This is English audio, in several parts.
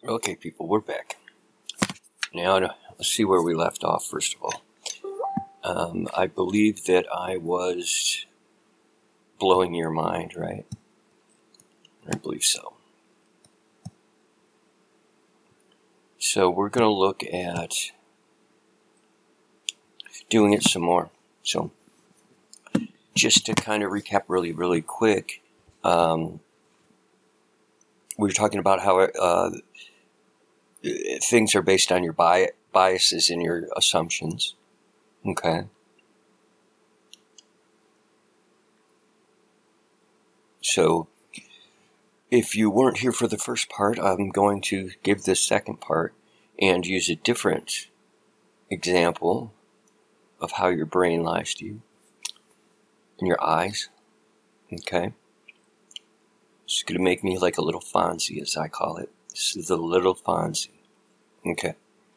Okay, people, we're back. Now, let's see where we left off, first of all. I believe that I was blowing your mind, right? I believe so. So we're going to look at doing it some more. So just to kind of recap really quick, we were talking about how things are based on your biases and your assumptions. Okay. So if you weren't here for the first part, I'm going to give this second part and use a different example of how your brain lies to you and your eyes. Okay. It's going to make me like a little Fonzie, as I call it. This is the little Fonzie. Okay.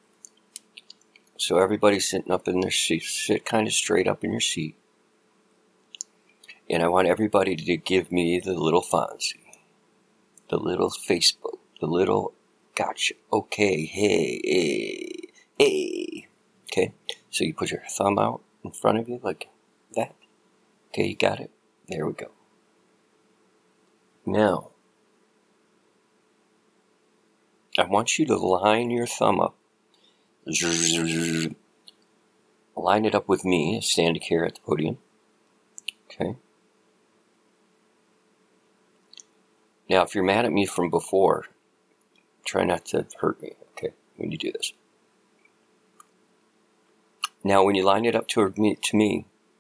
So everybody's sitting up in their seat. Sit kind of straight up in your seat. And I want everybody to give me the little Fonzie. The little Facebook. The little gotcha. Okay. Hey. Okay. So you put your thumb out in front of you like that. Okay, you got it? There we go. Now, I want you to line your thumb up. Line it up with me, standing here at the podium. Okay. Now, if you're mad at me from before, try not to hurt me, okay, when you do this. Now, when you line it up to me,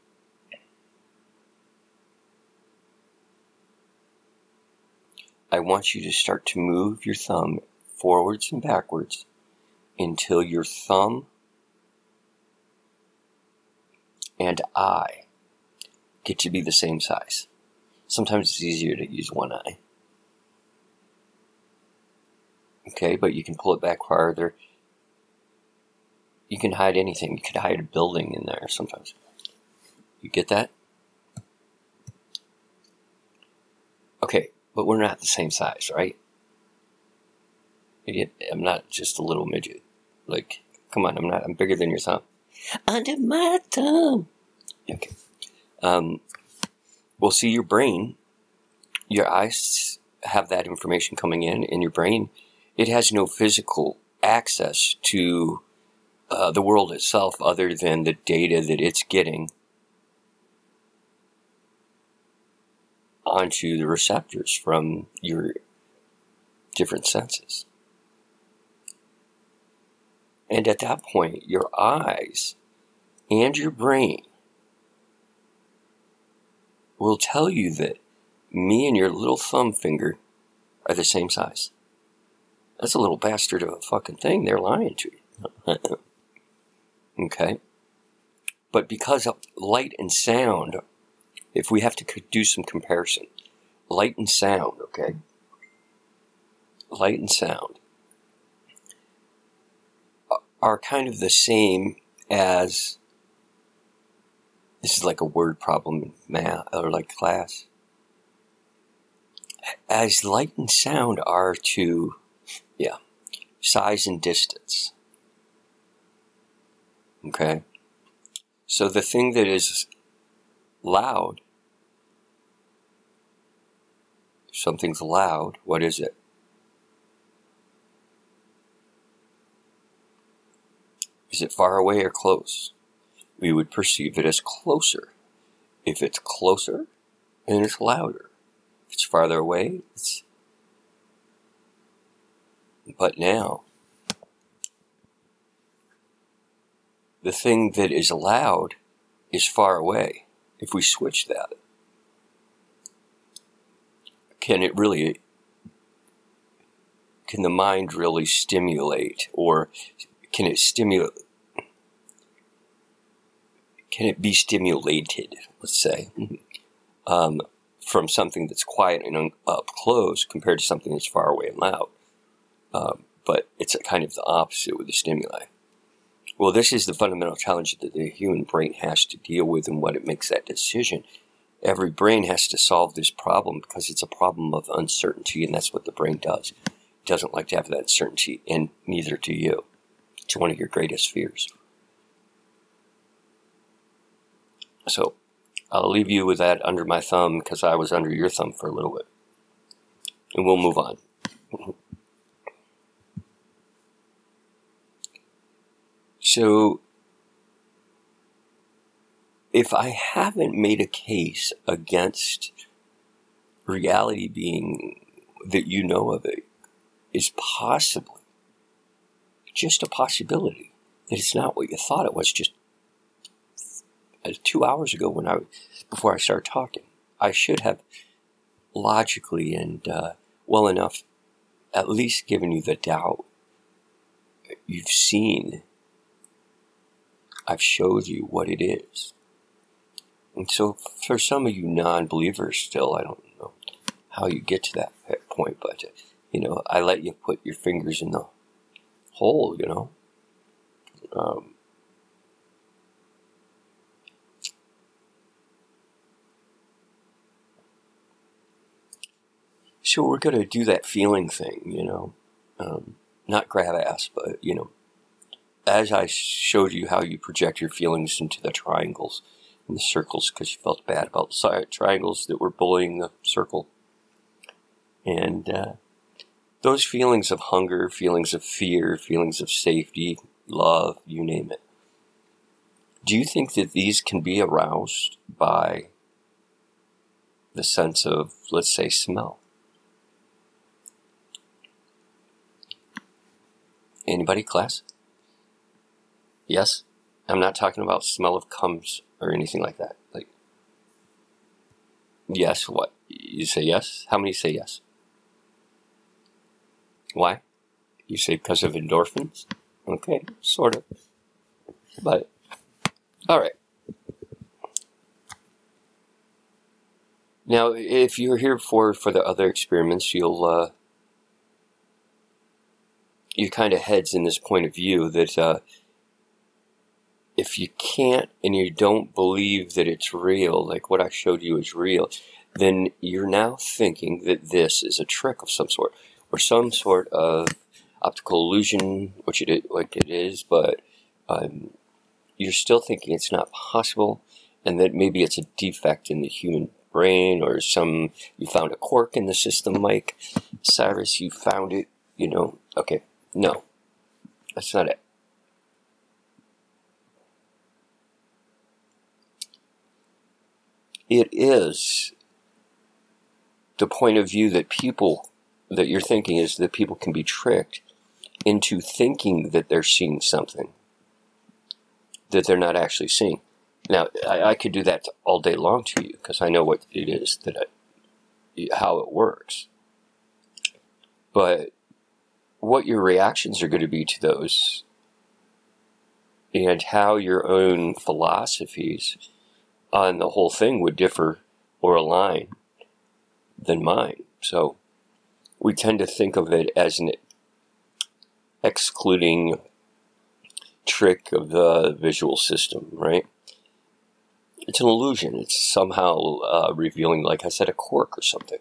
I want you to start to move your thumb forwards and backwards until your thumb and eye get to be the same size. Sometimes it's easier to use one eye. Okay, but you can pull it back farther. You can hide anything. You could hide a building in there sometimes. You get that? Okay, but we're not the same size, right? I'm not just a little midget. Like, come on, I'm bigger than your thumb. Under my thumb. Okay. Well, see, your brain, your eyes have that information coming in, and your brain, it has no physical access to the world itself other than the data that it's getting onto the receptors from your different senses. And at that point, your eyes and your brain will tell you that me and your little thumb finger are the same size. That's a little bastard of a fucking thing. They're lying to you. Okay? But because of light and sound, if we have to do some comparison, light and sound, okay? Light and sound are kind of the same as, this is like a word problem in math, or like class, as light and sound are to, size and distance. Okay? So the thing that is loud, if something's loud, what is it? Is it far away or close? We would perceive it as closer. If it's closer, then it's louder. If it's farther away, it's... But now, the thing that is loud is far away. If we switch that, can the mind really stimulate, or can it be stimulated, let's say, from something that's quiet and up close compared to something that's far away and loud? But it's kind of the opposite with the stimuli. Well, this is the fundamental challenge that the human brain has to deal with, and what it makes that decision. Every brain has to solve this problem because it's a problem of uncertainty, and that's what the brain does. doesn't like to have that certainty, and neither do you. It's one of your greatest fears. So I'll leave you with that under my thumb, because I was under your thumb for a little bit. And we'll move on. So, if I haven't made a case against reality being that you know of it, is possibly just a possibility that it's not what you thought it was just 2 hours ago before I started talking. I should have logically and well enough at least given you the doubt. You've seen, I've showed you what it is. And so for some of you non-believers still, I don't know how you get to that point, but, I let you put your fingers in the hole, So we're going to do that feeling thing, not grab ass, but, as I showed you how you project your feelings into the triangles and the circles because you felt bad about the triangles that were bullying the circle. And those feelings of hunger, feelings of fear, feelings of safety, love, you name it. Do you think that these can be aroused by the sense of, let's say, smell? Anybody, class? Yes? I'm not talking about smell of cums or anything like that. Like, yes, what? You say yes? How many say yes? Why? You say because of endorphins? Okay, sort of. But, alright. Now, if you're here for the other experiments, you're kind of heads in this point of view that if you can't and you don't believe that it's real, like what I showed you is real, then you're now thinking that this is a trick of some sort, or some sort of optical illusion, which it is, but you're still thinking it's not possible, and that maybe it's a defect in the human brain, or you found a quirk in the system, Mike Cyrus, you found it, okay, no, that's not it. It is the point of view that you're thinking is that people can be tricked into thinking that they're seeing something that they're not actually seeing. Now, I could do that all day long to you because I know what it is how it works. But what your reactions are going to be to those and how your own philosophies on the whole thing would differ or align than mine. So we tend to think of it as an excluding trick of the visual system, right? It's an illusion. It's somehow revealing, like I said, a quirk or something.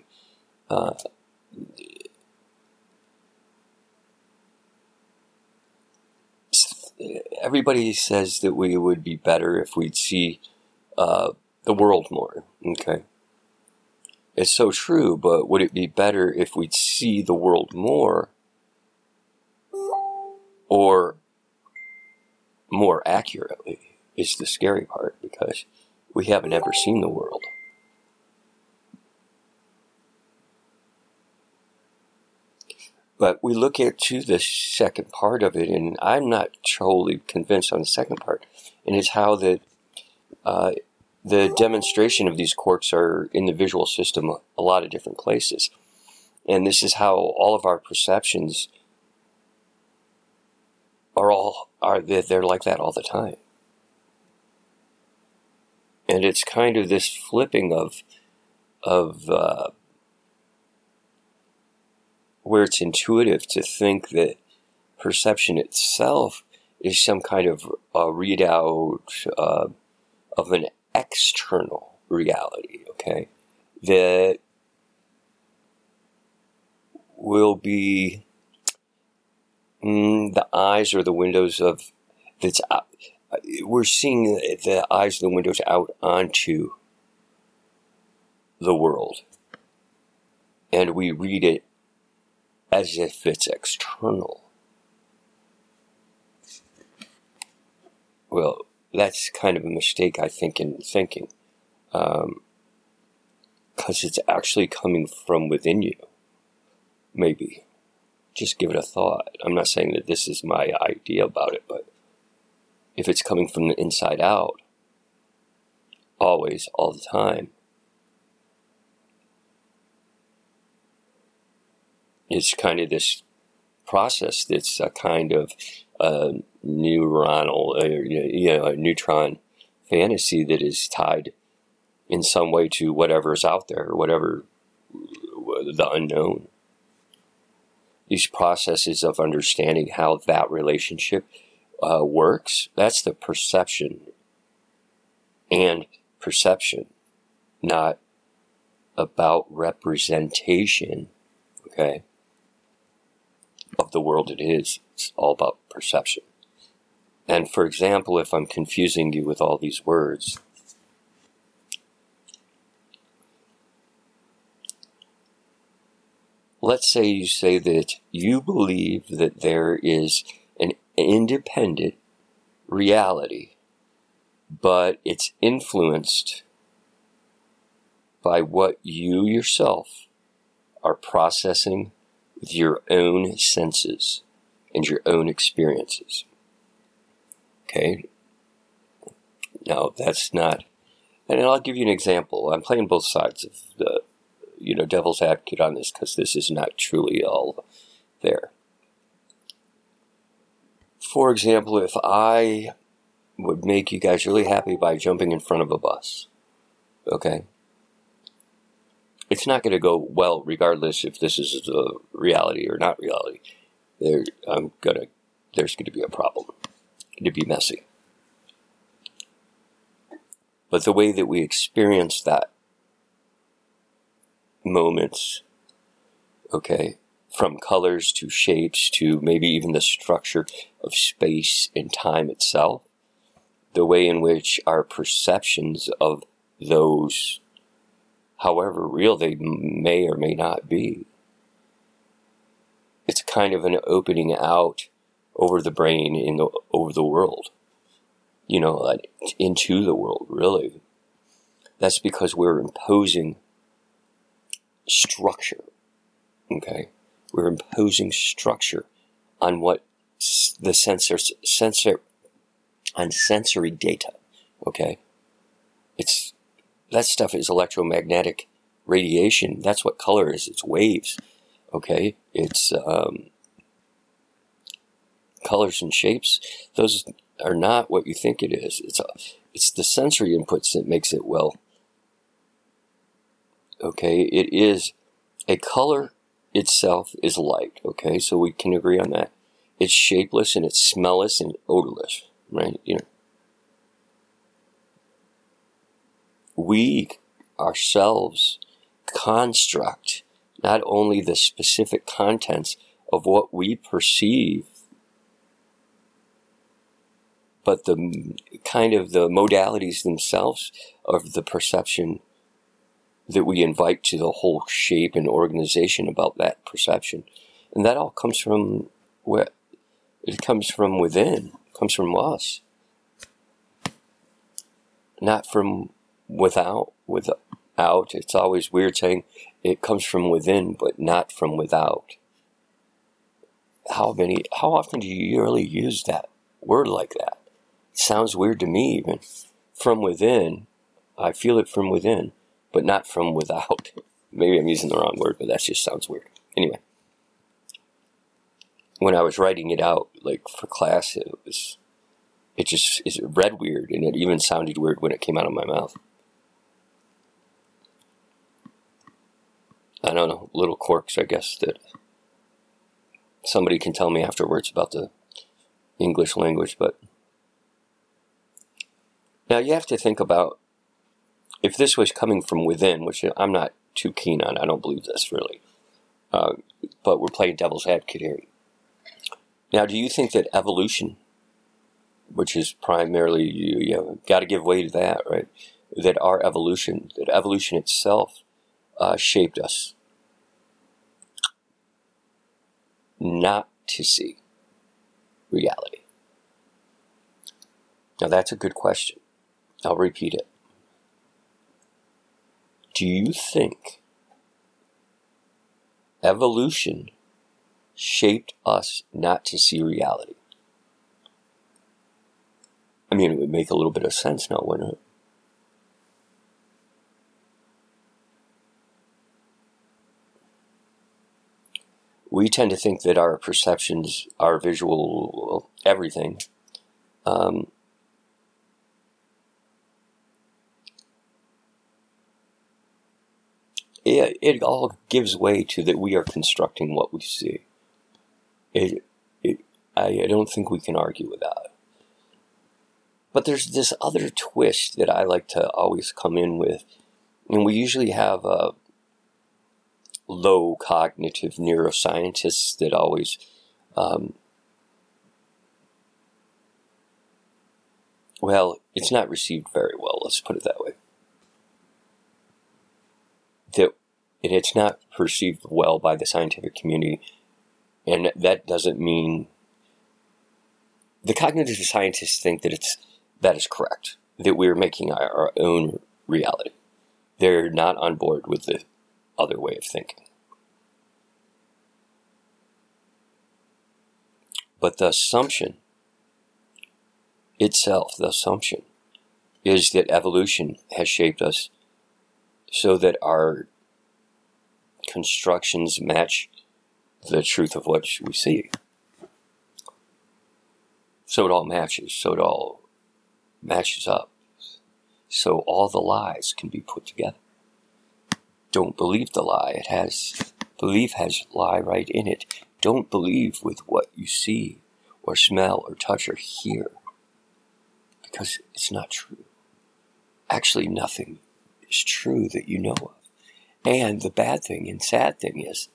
Everybody says that we would be better if we'd see the world more, okay? It's so true, but would it be better if we'd see the world more or more accurately is the scary part, because we haven't ever seen the world. But we look to the second part of it, and I'm not totally convinced on the second part, and it's how the demonstration of these quirks are in the visual system a lot of different places. And this is how all of our perceptions they're like that all the time. And it's kind of this flipping of where it's intuitive to think that perception itself is some kind of readout of an external reality, okay, that will be The eyes are the windows of that's. We're seeing the eyes of the windows out onto the world, and we read it as if it's external. Well, that's kind of a mistake, I think, in thinking, because it's actually coming from within you. Maybe. Just give it a thought. I'm not saying that this is my idea about it, but if it's coming from the inside out, always, all the time, it's kind of this process that's a kind of neuronal, a neutron fantasy that is tied in some way to whatever's out there, whatever the unknown. These processes of understanding how that relationship works, that's the perception. And perception, not about representation, okay, of the world it is. It's all about perception. And for example, if I'm confusing you with all these words, let's say you say that you believe that there is an independent reality, but it's influenced by what you yourself are processing with your own senses and your own experiences. Okay? Now, that's not... And I'll give you an example. I'm playing both sides of the devil's advocate on this, because this is not truly all there. For example, if I would make you guys really happy by jumping in front of a bus, okay? It's not going to go well regardless if this is the reality or not reality. There's going to be a problem. It's going to be messy. But the way that we experience that moments, okay, from colors to shapes to maybe even the structure of space and time itself, the way in which our perceptions of those, however real they may or may not be, it's kind of an opening out over the brain over the world, into the world, really. That's because we're imposing structure, okay? We're imposing structure on what the sensory data, okay? That stuff is electromagnetic radiation. That's what color is. It's waves, okay? It's colors and shapes. Those are not what you think it is. It's the sensory inputs that makes it okay? It is a color itself is light, okay? So we can agree on that. It's shapeless and it's smellless and odorless, right? We ourselves construct not only the specific contents of what we perceive, but the kind of the modalities themselves of the perception that we invite to the whole shape and organization about that perception. And that all comes from where it comes from within, comes from us. Not from without. It's always weird saying it comes from within, but not from without. How often do you really use that word like that? It sounds weird to me even. From within, I feel it from within, but not from without. Maybe I'm using the wrong word, but that just sounds weird. Anyway, when I was writing it out, for class, it read weird, and it even sounded weird when it came out of my mouth. I don't know, little quirks, I guess, that somebody can tell me afterwards about the English language, but now you have to think about if this was coming from within, which I'm not too keen on. I don't believe this really, but we're playing devil's advocate here. Now, do you think that evolution, which is primarily, got to give way to that, right? That evolution itself shaped us not to see reality? Now, that's a good question. I'll repeat it. Do you think evolution shaped us not to see reality? I mean, it would make a little bit of sense now, wouldn't it? We tend to think that our perceptions, our visual, everything, it all gives way to that we are constructing what we see. I don't think we can argue with that. But there's this other twist that I like to always come in with, and we usually have low cognitive neuroscientists that always it's not received very well, let's put it that way. It's not perceived well by the scientific community, and that doesn't mean the cognitive scientists think that is correct, that we're making our own reality. They're not on board with the other way of thinking. But the assumption itself, is that evolution has shaped us so that our constructions match the truth of what we see. So it all matches up. So all the lies can be put together. Don't believe the lie. Belief has lie right in it. Don't believe with what you see or smell or touch or hear, because it's not true. Actually, nothing is true that you know of. And the bad thing and sad thing is,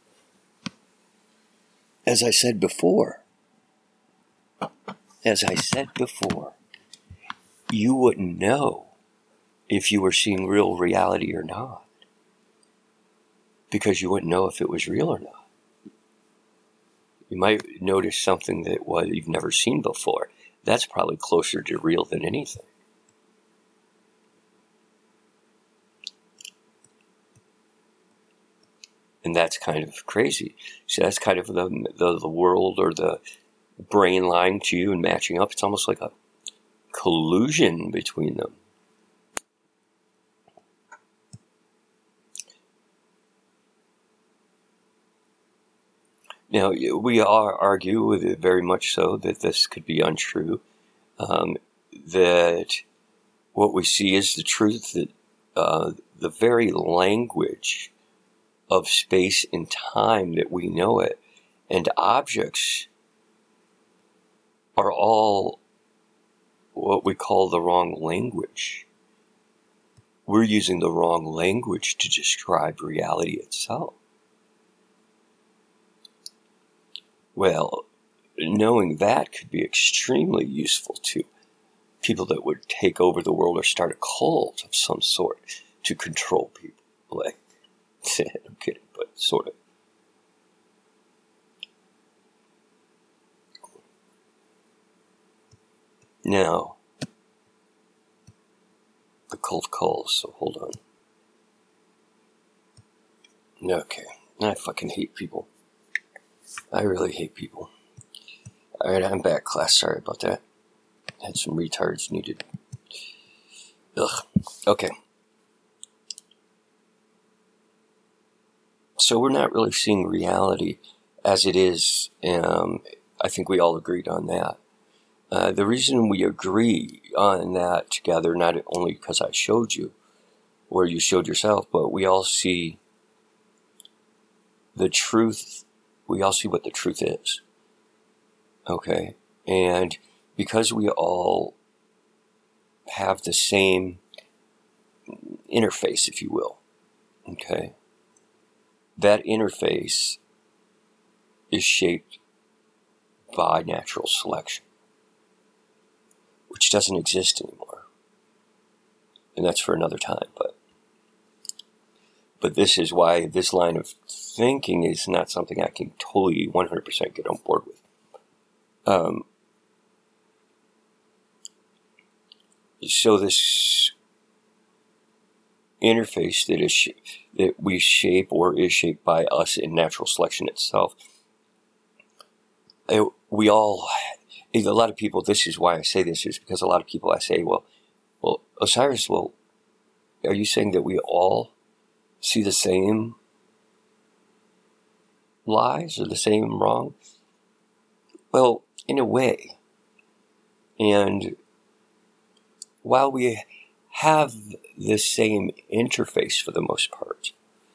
as I said before, you wouldn't know if you were seeing real reality or not, because you wouldn't know if it was real or not. You might notice something that you've never seen before. That's probably closer to real than anything. And that's kind of crazy. So that's kind of the world or the brain lying to you and matching up. It's almost like a collusion between them. Now, we argue with it very much so that this could be untrue, that what we see is the truth, that the very language of space and time that we know it, and objects are all what we call the wrong language. We're using the wrong language to describe reality itself. Well, knowing that could be extremely useful to people that would take over the world or start a cult of some sort to control people. Like, I'm kidding, but sort of. Now, the cult calls, so hold on. Okay, I fucking hate people. I really hate people. Alright, I'm back, class. Sorry about that. Had some retards needed. Ugh. Okay. So we're not really seeing reality as it is. I think we all agreed on that. The reason we agree on that together, not only because I showed you, or you showed yourself, but we all see the truth. We all see what the truth is. Okay? And because we all have the same interface, if you will, okay, that interface is shaped by natural selection, which doesn't exist anymore. And that's for another time, but this is why this line of thinking is not something I can totally 100% get on board with. So this interface that we shape or is shaped by us in natural selection itself, a lot of people, this is why I say this, is because a lot of people I say, well, Osiris, are you saying that we all see the same lies or the same wrong? Well, in a way. And while we have the same interface for the most part,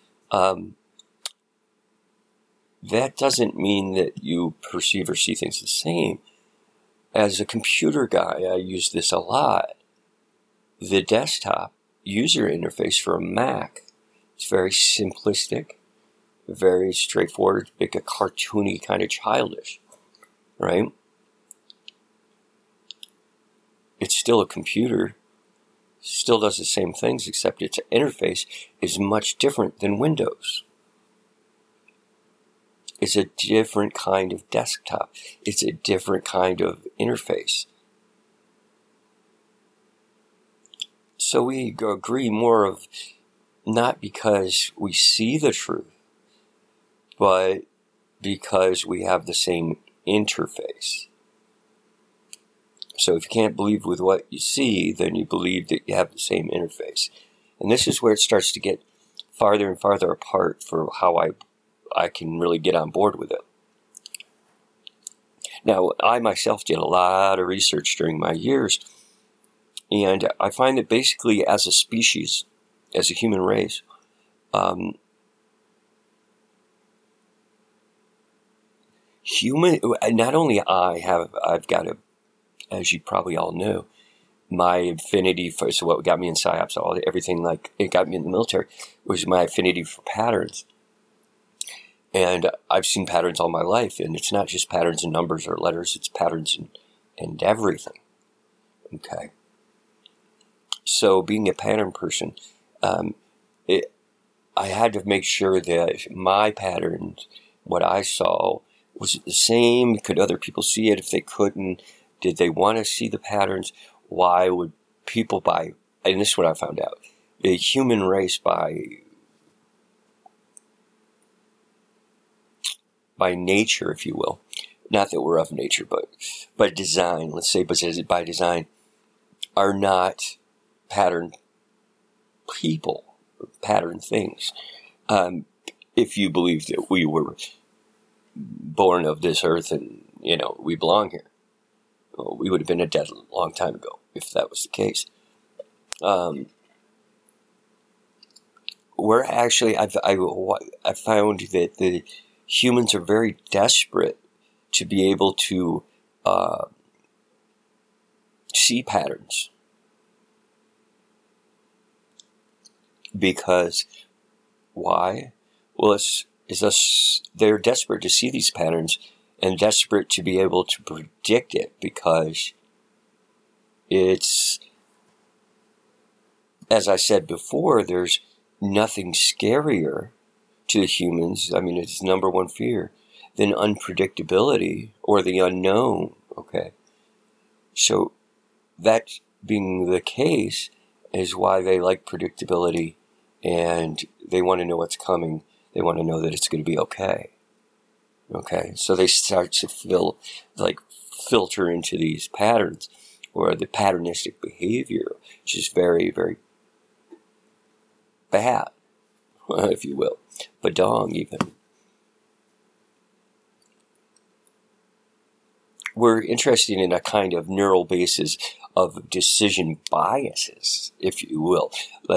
that doesn't mean that you perceive or see things the same. As a computer guy, I use this a lot. The desktop user interface for a Mac is very simplistic, very straightforward, like a cartoony, kind of childish, right? It's still a computer, still does the same things, except its interface is much different than Windows. It's a different kind of desktop. It's a different kind of interface. So we agree more of, not because we see the truth, but because we have the same interface. So if you can't believe with what you see, then you believe that you have the same interface. And this is where it starts to get farther and farther apart for how I can really get on board with it. Now, I myself did a lot of research during my years, and I find that basically as a species, as a human race, not only I've got a, as you probably all know, my affinity for, so what got me in PsyOps, everything like it got me in the military, was my affinity for patterns. And I've seen patterns all my life, and it's not just patterns in numbers or letters, it's patterns in everything. Okay. So being a pattern person, I had to make sure that my patterns, what I saw, was it the same? Could other people see it? If they couldn't, did they want to see the patterns? Why would people and this is what I found out, the human race by nature, if you will, not that we're of nature, but by design, let's say, but by design, are not pattern people, or pattern things. If you believe that we were born of this earth and, we belong here, well, we would have been dead a long time ago if that was the case. We're actually, I found that the humans are very desperate to be able to see patterns. Because, why? Well, they're desperate to see these patterns and desperate to be able to predict it, because it's, as I said before, there's nothing scarier to the humans, it's number one fear, than unpredictability or the unknown, okay? So that being the case is why they like predictability, and they want to know what's coming. They want to know that it's going to be okay. Okay, so they start to filter into these patterns, or the patternistic behavior, which is very, very bad, if you will, badong even. We're interested in a kind of neural basis of decision biases, if you will.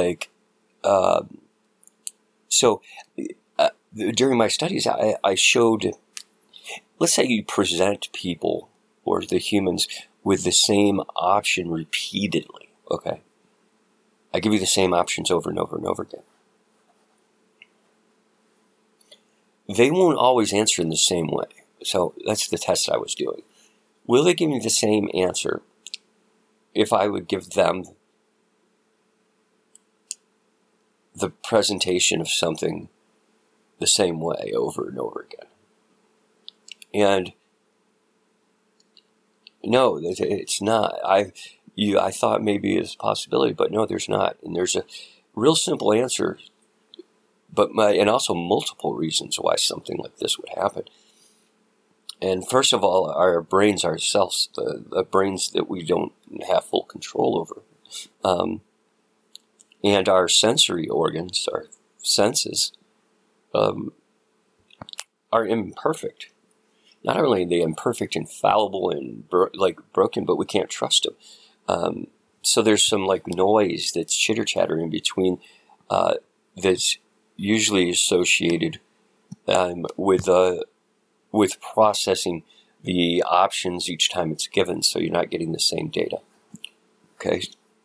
During my studies, I showed, let's say you present people or the humans with the same option repeatedly, okay? I give you the same options over and over and over again. They won't always answer in the same way, So that's the test I was doing. Will they give me the same answer if I would give them the presentation of something the same way over and over again? And no, it's not. I thought maybe it's a possibility, but no, there's not. And there's a real simple answer, and also multiple reasons why something like this would happen. And first of all, our brains ourselves, the brains that we don't have full control over, and our sensory organs, our senses, are imperfect. Not only are they imperfect and fallible and broken, but we can't trust them. So there's some noise that's chitter chatter in between that's usually associated with processing the options each time it's given, so you're not getting the same data. Okay.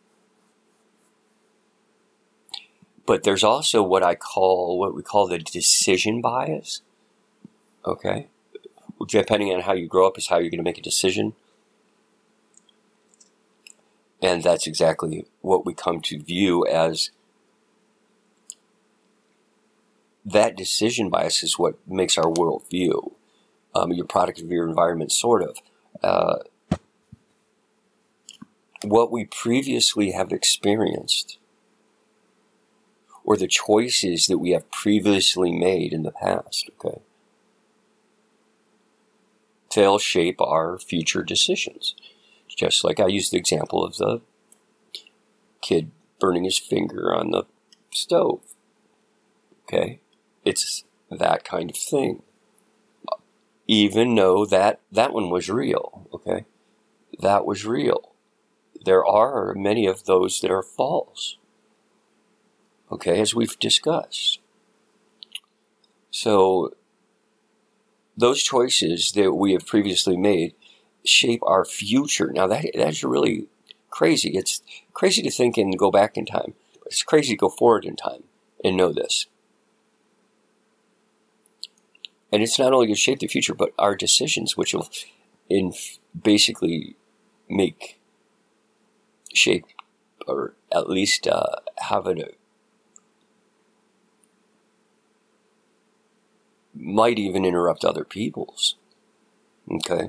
But there's also what we call the decision bias. Okay. Depending on how you grow up is how you're going to make a decision. And that's exactly what we come to view as that decision bias is what makes our world view. You're a product of your environment, sort of. What we previously have experienced, or the choices that we have previously made in the past, okay, they'll shape our future decisions. Just like I used the example of the kid burning his finger on the stove. Okay? It's that kind of thing. Even though that one was real. Okay? That was real. There are many of those that are false. Okay, as we've discussed. So, those choices that we have previously made shape our future. Now, that's really crazy. It's crazy to think and go back in time. But it's crazy to go forward in time and know this. And it's not only going to shape the future, but our decisions, which will basically shape, or at least have might even interrupt other people's. Okay?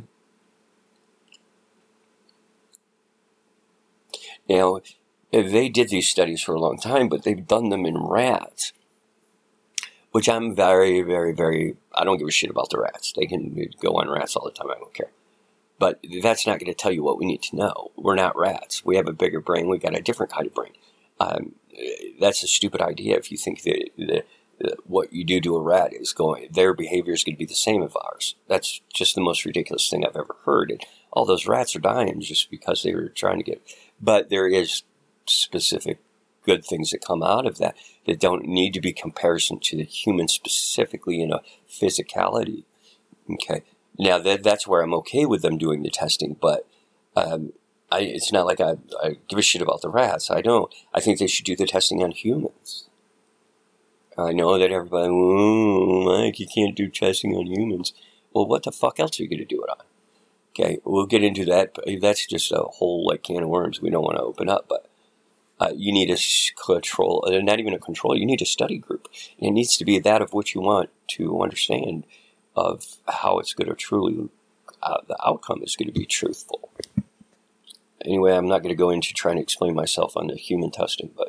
Now, they did these studies for a long time, but they've done them in rats, which I'm very, very, very, I don't give a shit about the rats. They can go on rats all the time, I don't care. But that's not going to tell you what we need to know. We're not rats. We have a bigger brain. We got a different kind of brain. That's a stupid idea if you think that what you do to a rat their behavior is going to be the same as ours. That's just the most ridiculous thing I've ever heard. And all those rats are dying just because they were trying to get, but there is specific good things that come out of that don't need to be comparison to the human specifically in a physicality. Okay. Now that's where I'm okay with them doing the testing, but, it's not like I give a shit about the rats. I don't. I think they should do the testing on humans. I know that everybody, Mike, you can't do testing on humans. Well, what the fuck else are you going to do it on? Okay, we'll get into that. But that's just a whole can of worms we don't want to open up. But you need a control, not even a control, you need a study group. And it needs to be that of which you want to understand of how it's going to truly, the outcome is going to be truthful. Anyway, I'm not going to go into trying to explain myself on the human testing, but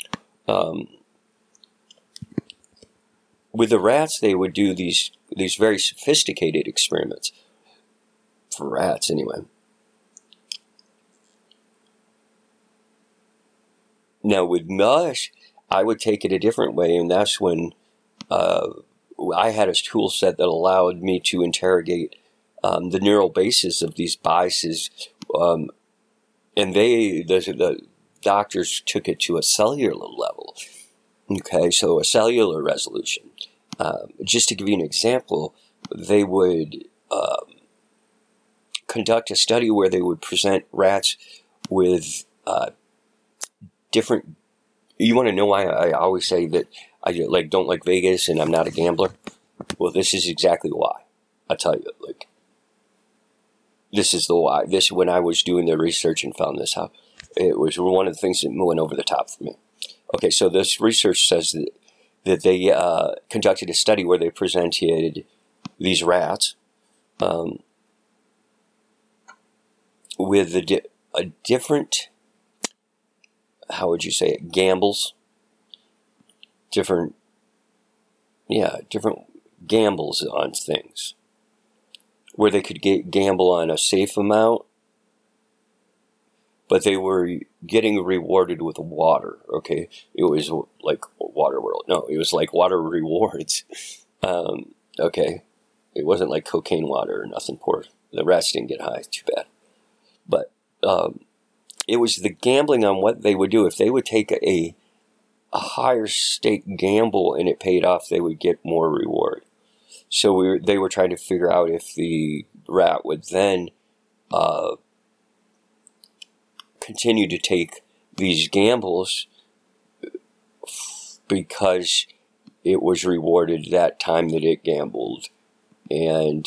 with the rats, they would do these very sophisticated experiments. For rats, anyway. Now, with mush, I would take it a different way, and that's when I had a tool set that allowed me to interrogate the neural basis of these biases, and the doctors took it to a cellular level. Okay, so a cellular resolution. Just to give you an example, they would conduct a study where they would present rats with different. You want to know why I always say that I don't like Vegas and I'm not a gambler? Well, this is exactly why. I'll tell you, like, this is the why. This, when I was doing the research and found this out, it was one of the things that went over the top for me. Okay, so this research says that they conducted a study where they presented these rats with a different, how would you say it, gambles, different gambles on things, where they could gamble on a safe amount, but they were getting rewarded with water, okay? It was like Water World. No, it was like water rewards, okay? It wasn't like cocaine water or nothing. Poor, the rats didn't get high, too bad. But it was the gambling on what they would do. If they would take a higher stake gamble and it paid off, they would get more reward. So they were trying to figure out if the rat would then continue to take these gambles because it was rewarded that time that it gambled. And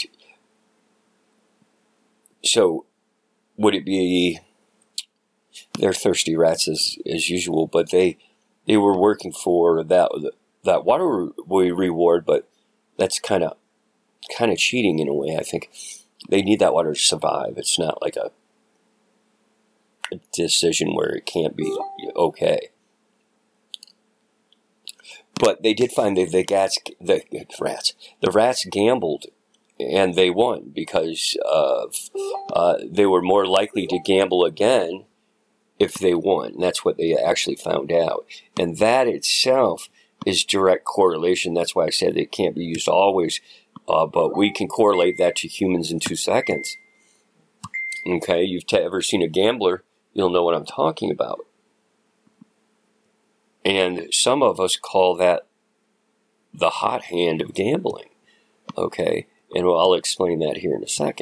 so would it be, they're thirsty rats as usual, but they were working for that water reward, but that's kind of cheating in a way. I think they need that water to survive. It's not like a decision where it can't be okay. But they did find that the rats gambled, and they won because of they were more likely to gamble again if they won. And that's what they actually found out. And that itself is direct correlation. That's why I said it can't be used always, but we can correlate that to humans in 2 seconds. Okay, you've ever seen a gambler, you'll know what I'm talking about. And some of us call that the hot hand of gambling. Okay, and I'll explain that here in a second.